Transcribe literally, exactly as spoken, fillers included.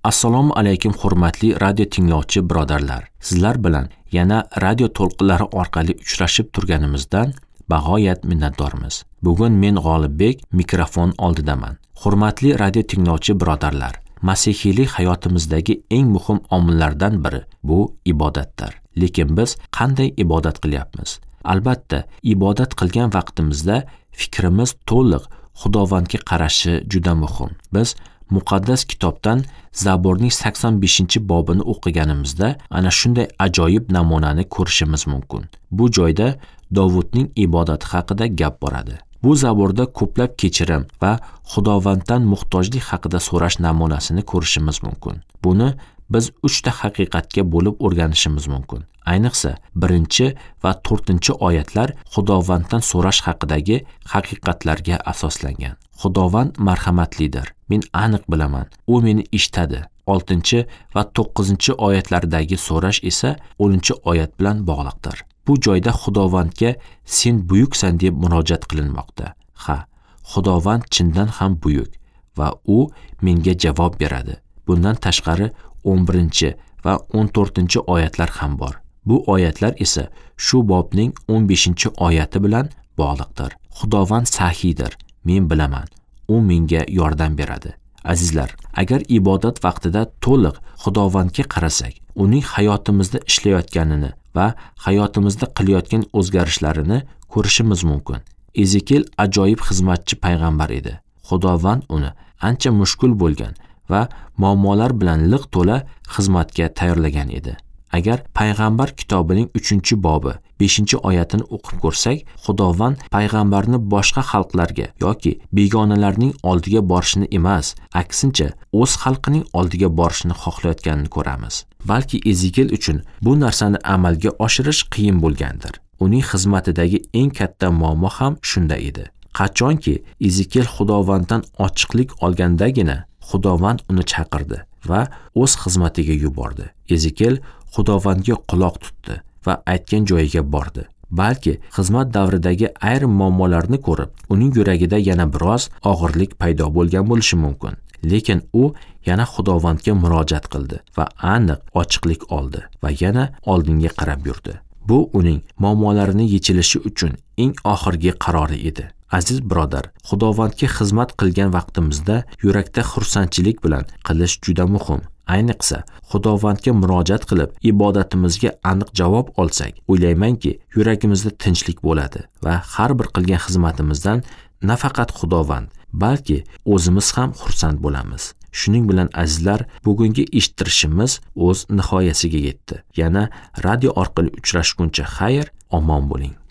Assalomu alaykum hurmatli radio tinglovchi birodarlar. Sizlar bilan yana radio to'lqinlari orqali uchrashib turganimizdan bag'oyat minnatdormiz. Bugun men G'olibbek mikrofon oldidaman. Hurmatli radio tinglovchi birodarlar, masihiylik hayotimizdagi eng muhim omillardan biri bu ibodatdir. Lekin biz qanday ibodat qilyapmiz? Albatta, ibodat qilgan vaqtimizda fikrimiz to'liq Xudovandga qarashi juda muhim. Biz muqaddas kitobdan Zaburning sakson beshinchi bobini o'qiganimizda ana shunday ajoyib namunani ko'rishimiz mumkin. Bu joyda Dovudning ibodati haqida gap boradi. Bu Zaburda ko'plab kechirim va Xudovanddan muhtojlik haqida so'rash namunasini ko'rishimiz mumkin. Buni biz uchta haqiqatga bo'lib o'rganishimiz mumkin. Ayniqsa, birinchi va to'rtinchi oyatlar Xudovanddan so'rash haqidagi haqiqatlarga asoslangan. Xudovand marhamatlidir. Men aniq bilaman, u meni eshitadi. oltinchi va to'qqizinchi oyatlardagi so'rash esa o'ninchi oyat bilan bog'liqdir. Bu joyda Xudovandga sen buyuksan deb murojaat qilinmoqda. Ha, Xudovand chindan ham buyuk va u menga javob beradi. Bundan tashqari o'n birinchi va o'n to'rtinchi oyatlar ham bor. Bu oyatlar esa shu bobning o'n beshinchi oyati bilan bog'liqdir. Xudovand sahiydir. Men bilaman, u menga yordam beradi. Azizlar, agar ibodat vaqtida to'liq Xudovandga qarasak, uning hayotimizda ishlayotganini va hayotimizda qilayotgan o'zgarishlarini ko'rishimiz mumkin. Ezekiel ajoyib xizmatchi payg'ambar edi. Xudovand uni ancha mushkul bo'lgan va muammolar bilan liq to'la xizmatga tayyorlagan edi. Agar payg'ambar kitobining uchinchi bobi beshinchi oyatini o'qib ko'rsak, Xudovand payg'ambarni boshqa xalqlarga yoki begonalarning oldiga borishni emas, aksincha o'z xalqining oldiga borishni xohlayotganini ko'ramiz. Balki Ezekiel uchun bu narsani amalga oshirish qiyin bo'lgandir. Uning xizmatidagi eng katta muammo ham shunda edi. Qachonki Ezekiel Xudovanddan ochiqlik olgandagina, Xudovand uni chaqirdi va o'z xizmatiga yubordi. Ezekiel Xudovandga quloq tutdi va aytgan joyiga bordi. Balki xizmat davridagi ayrim muammolarni ko'rib, uning yuragida yana biroz og'irlik paydo bo'lgan bo'lishi mumkin. Lekin u yana Xudovandga murojaat qildi va aniq ochiqlik oldi va yana oldinga qarab yurdi. Bu uning muammolarini yechilishi uchun eng oxirgi qarori edi. Aziz birodar, Xudovandga xizmat qilgan vaqtimizda yurakda xursandchilik bilan qilish juda muhim. Ayniqsa, Xudovandga murojaat qilib, ibodatimizga aniq javob olsak, o'ylaymanki, yuragimizda tinchlik bo'ladi va har bir qilgan xizmatimizdan nafaqat Xudovand, balki o'zimiz ham xursand bo'lamiz. Shuning bilan azizlar, bugungi eshittirishimiz o'z nihoyasiga yetdi. Yana radio orqali uchrashguncha xayr, omon bo'ling.